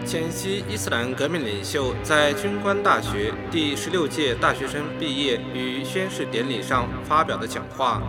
前夕伊斯兰革命领袖在军官大学第16届大学生毕业与宣誓典礼上发表的讲话。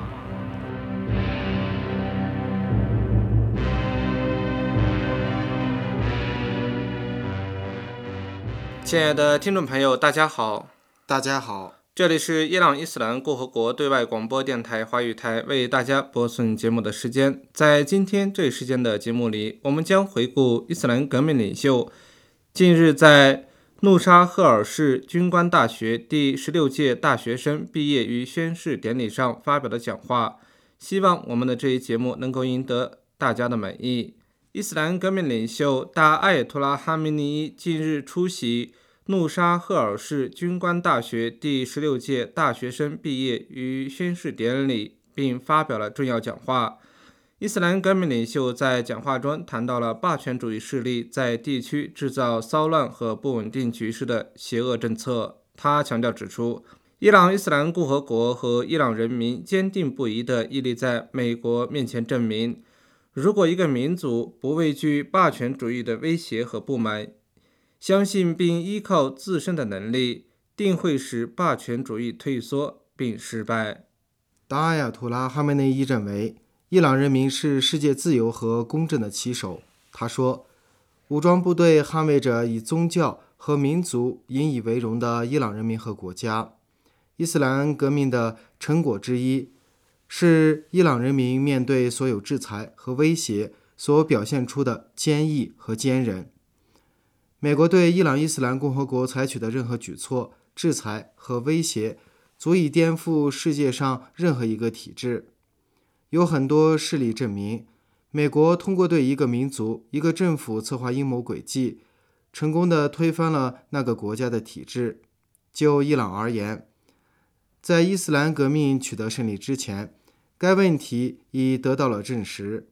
亲爱的听众朋友，大家好。 大家好， 这里是伊朗伊斯兰共和国对外广播电台华语台为大家播送节目的时间。在今天这一时间的节目里，我们将回顾伊斯兰革命领袖近日在努沙赫尔市军官大学第16届大学生毕业与宣誓典礼上发表的讲话，希望我们的这一节目能够赢得大家的满意。伊斯兰革命领袖大艾耶托拉哈梅尼近日出席努沙赫尔市军官大学第16届大学生毕业与宣誓典礼，并发表了重要讲话。伊斯兰革命领袖在讲话中谈到了霸权主义势力在地区制造骚乱和不稳定局势的邪恶政策。他强调指出，伊朗伊斯兰共和国和伊朗人民坚定不移地屹立在美国面前，证明如果一个民族不畏惧霸权主义的威胁和不满，相信并依靠自身的能力，定会使霸权主义退缩并失败。 大阿亚图拉哈梅内伊认为，伊朗人民是世界自由和公正的旗手。他说，武装部队捍卫着以宗教和民族引以为荣的伊朗人民和国家。伊斯兰革命的成果之一是伊朗人民面对所有制裁和威胁所表现出的坚毅和坚韧。美国对伊朗伊斯兰共和国采取的任何举措、制裁和威胁，足以颠覆世界上任何一个体制。有很多事例证明，美国通过对一个民族、一个政府策划阴谋诡计，成功地推翻了那个国家的体制。就伊朗而言，在伊斯兰革命取得胜利之前，该问题已得到了证实。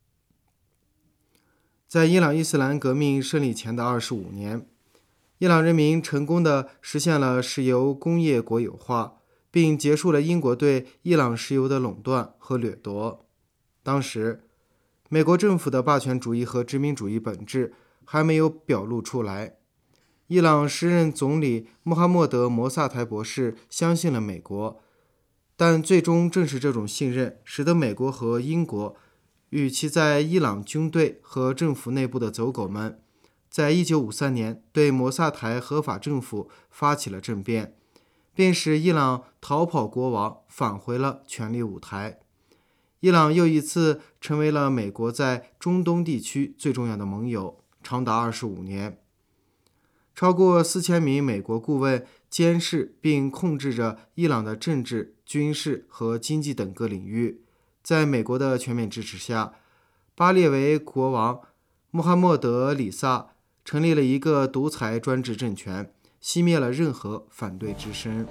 在伊朗伊斯兰革命胜利前的25年，伊朗人民成功地实现了石油工业国有化，并结束了英国对伊朗石油的垄断和掠夺。当时，美国政府的霸权主义和殖民主义本质还没有表露出来。伊朗时任总理穆罕默德·摩萨台博士相信了美国，但最终正是这种信任使得美国和英国与其在伊朗军队和政府内部的走狗们，在1953年对摩萨台合法政府发起了政变，并使伊朗逃跑国王返回了权力舞台。伊朗又一次成为了美国在中东地区最重要的盟友，长达25年。超过4000名美国顾问监视并控制着伊朗的政治、军事和经济等各领域。在美国的全面支持下，巴列维国王穆罕默德·里萨成立了一个独裁专制政权，熄灭了任何反对之声。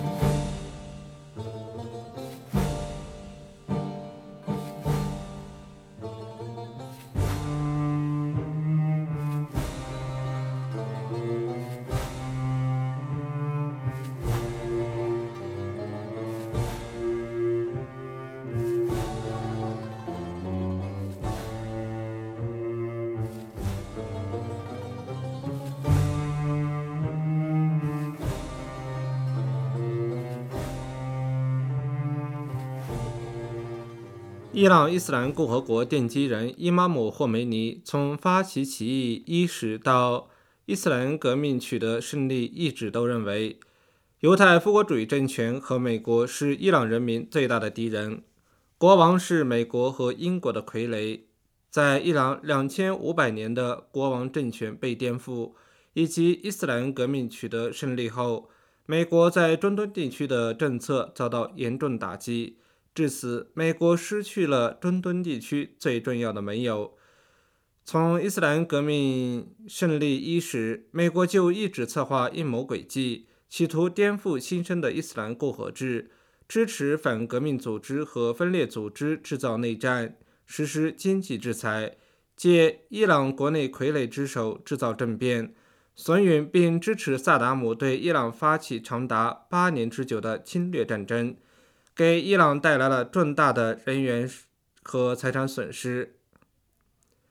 伊朗伊斯兰共和国奠基人伊玛目霍梅尼从发起起义伊始到伊斯兰革命取得胜利，一直都认为犹太复国主义政权和美国是伊朗人民最大的敌人，国王是美国和英国的傀儡。在伊朗2500年的国王政权被颠覆以及伊斯兰革命取得胜利后，美国在中东地区的政策遭到严重打击，至此美国失去了中东地区最重要的盟友。从伊斯兰革命胜利伊始，美国就一直策划阴谋诡计，企图颠覆新生的伊斯兰共和制，支持反革命组织和分裂组织制造内战，实施经济制裁，借伊朗国内傀儡之手制造政变，怂恿并支持萨达姆对伊朗发起长达8年之久的侵略战争，给伊朗带来了重大的人员和财产损失。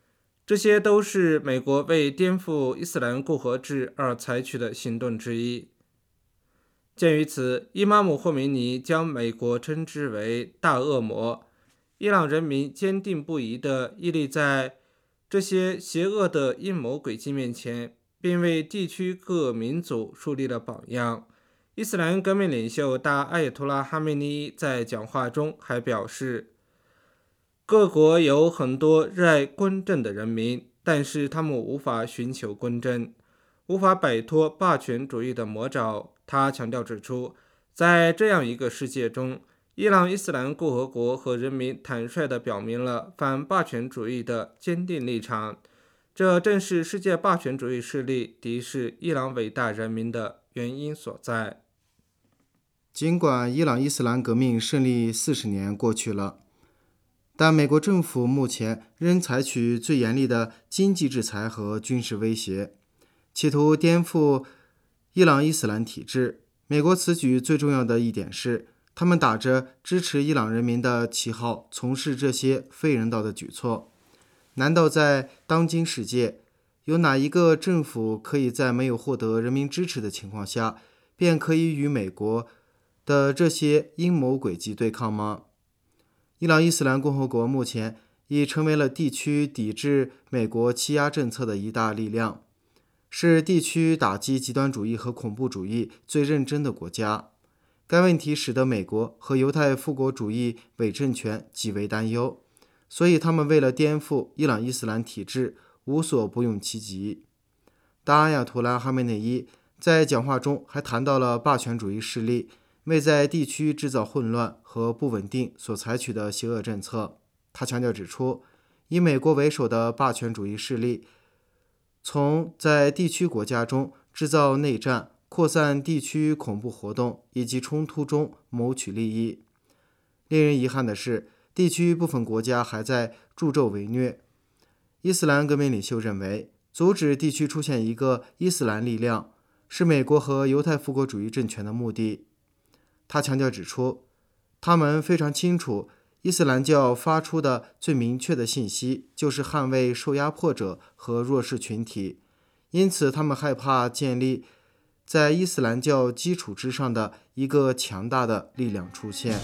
这些都是美国为颠覆伊斯兰共和制而采取的行动之一。鉴于此，伊玛目霍梅尼将美国称之为大恶魔。伊朗人民坚定不移地屹立在这些邪恶的阴谋诡计面前，并为地区各民族树立了榜样。伊斯兰革命领袖大阿耶托拉哈梅尼在讲话中还表示，各国有很多热爱公正的人民，但是他们无法寻求公正，无法摆脱霸权主义的魔爪。他强调指出，在这样一个世界中，伊朗伊斯兰共和国和人民坦率地表明了反霸权主义的坚定立场，这正是世界霸权主义势力敌视伊朗伟大人民的原因所在。 尽管伊朗伊斯兰革命胜利40年过去了，但美国政府目前仍采取最严厉的经济制裁和军事威胁，企图颠覆伊朗伊斯兰体制。美国此举最重要的一点是，他们打着支持伊朗人民的旗号从事这些非人道的举措。难道在当今世界，有哪一个政府可以在没有获得人民支持的情况下，便可以与美国的这些阴谋诡计对抗吗？伊朗伊斯兰共和国目前已成为了地区抵制美国欺压政策的一大力量，是地区打击极端主义和恐怖主义最认真的国家。该问题使得美国和犹太复国主义伪政权极为担忧，所以他们为了颠覆伊朗伊斯兰体制无所不用其极。大阿亚图拉哈梅内伊在讲话中还谈到了霸权主义势力为在地区制造混乱和不稳定所采取的邪恶政策。他强调指出，以美国为首的霸权主义势力从在地区国家中制造内战、扩散地区恐怖活动以及冲突中谋取利益。令人遗憾的是，地区部分国家还在助纣为虐。伊斯兰革命领袖认为，阻止地区出现一个伊斯兰力量是美国和犹太复国主义政权的目的。他强调指出，他们非常清楚，伊斯兰教发出的最明确的信息就是捍卫受压迫者和弱势群体，因此他们害怕建立在伊斯兰教基础之上的一个强大的力量出现。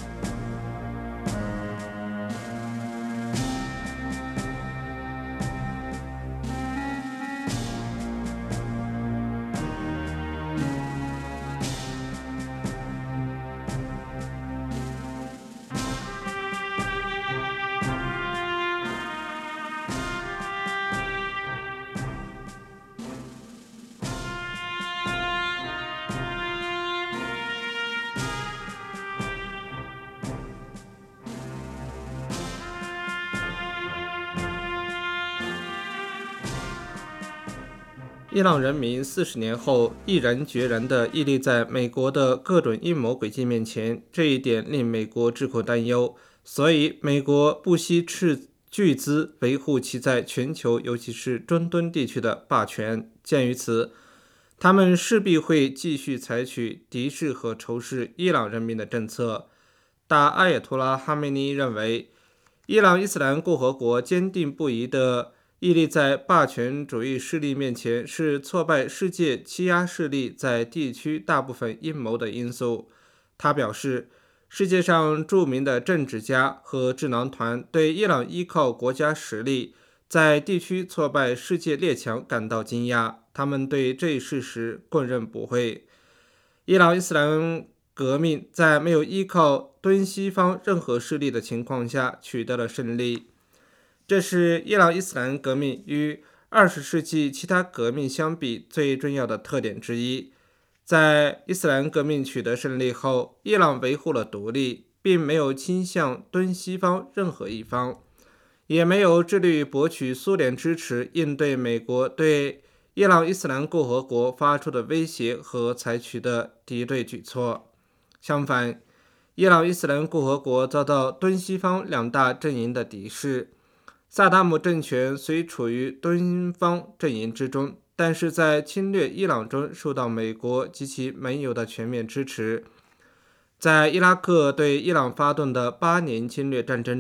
伊朗人民40年后毅然决然地屹立在美国的各种阴谋诡计面前，这一点令美国至苦担忧。所以，美国不惜巨资维护其在全球，尤其是中东地区的霸权。鉴于此，他们势必会继续采取敌视和仇视伊朗人民的政策。大阿耶托拉哈梅尼认为，伊朗伊斯兰共和国坚定不移地屹立在霸权主义势力面前，是挫败世界欺压势力在地区大部分阴谋的因素。他表示，世界上著名的政治家和智囊团对伊朗依靠国家实力在地区挫败世界列强感到惊讶，他们对这一事实供认不讳。伊朗伊斯兰革命在没有依靠东西方任何势力的情况下取得了胜利，这是伊朗伊斯兰革命与20世纪其他革命相比最重要的特点之一。在伊斯兰革命取得胜利后，伊朗维护了独立，并没有倾向东西方任何一方，也没有致力于博取苏联支持应对美国对伊朗伊斯兰共和国发出的威胁和采取的敌对举措。相反，伊朗伊斯兰共和国遭到东西方两大阵营的敌视。萨达姆政权虽处于东方阵营之中，但是在侵略伊朗中受到美国及其盟友的全面支持。在伊拉克对伊朗发动的8年侵略战争中，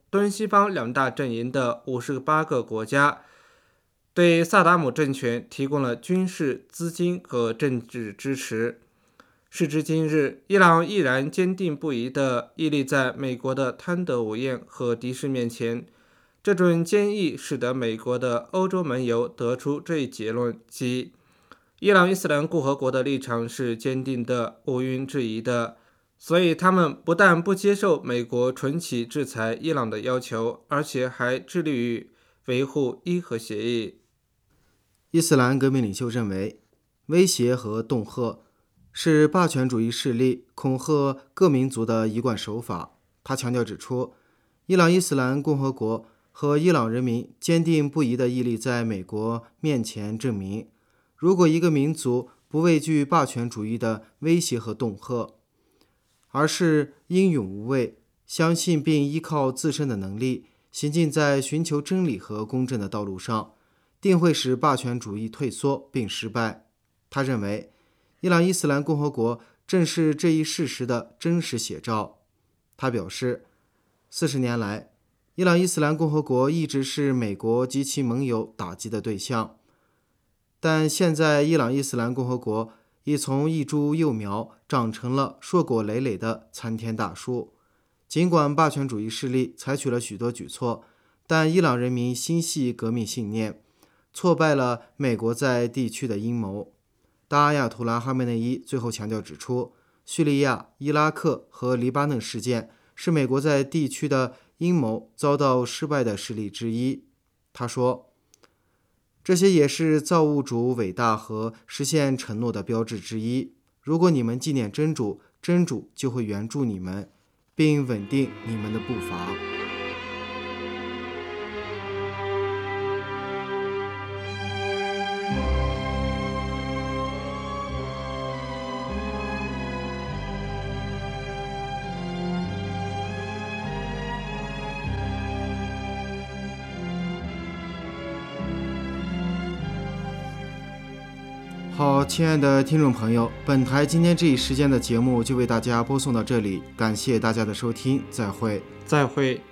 东西方两大阵营的58个国家，对萨达姆政权提供了军事、资金和政治支持。时至今日，伊朗依然坚定不移地屹立在美国的贪得无厌和敌视面前。这种坚毅使得美国的欧洲盟友得出这一结论，即伊朗伊斯兰共和国的立场是坚定的、毋庸置疑的，所以他们不但不接受美国重启制裁伊朗的要求，而且还致力于维护伊核协议。 伊斯兰革命领袖认为，威胁和恫吓是霸权主义势力恐吓各民族的一贯手法。他强调指出，伊朗伊斯兰共和国和伊朗人民坚定不移地屹立在美国面前，证明如果一个民族不畏惧霸权主义的威胁和恫吓，而是英勇无畏，相信并依靠自身的能力，行进在寻求真理和公正的道路上，定会使霸权主义退缩并失败。他认为，伊朗伊斯兰共和国正是这一事实的真实写照。他表示，40年来，伊朗伊斯兰共和国一直是美国及其盟友打击的对象，但现在伊朗伊斯兰共和国已从一株幼苗长成了硕果累累的参天大树。尽管霸权主义势力采取了许多举措，但伊朗人民心系革命信念，挫败了美国在地区的阴谋。大阿亚图拉哈梅内伊最后强调指出，叙利亚、伊拉克和黎巴嫩事件是美国在地区的阴谋遭到失败的事例之一。他说，这些也是造物主伟大和实现承诺的标志之一。如果你们纪念真主，真主就会援助你们，并稳定你们的步伐。好，亲爱的听众朋友，本台今天这一时间的节目就为大家播送到这里，感谢大家的收听，再会。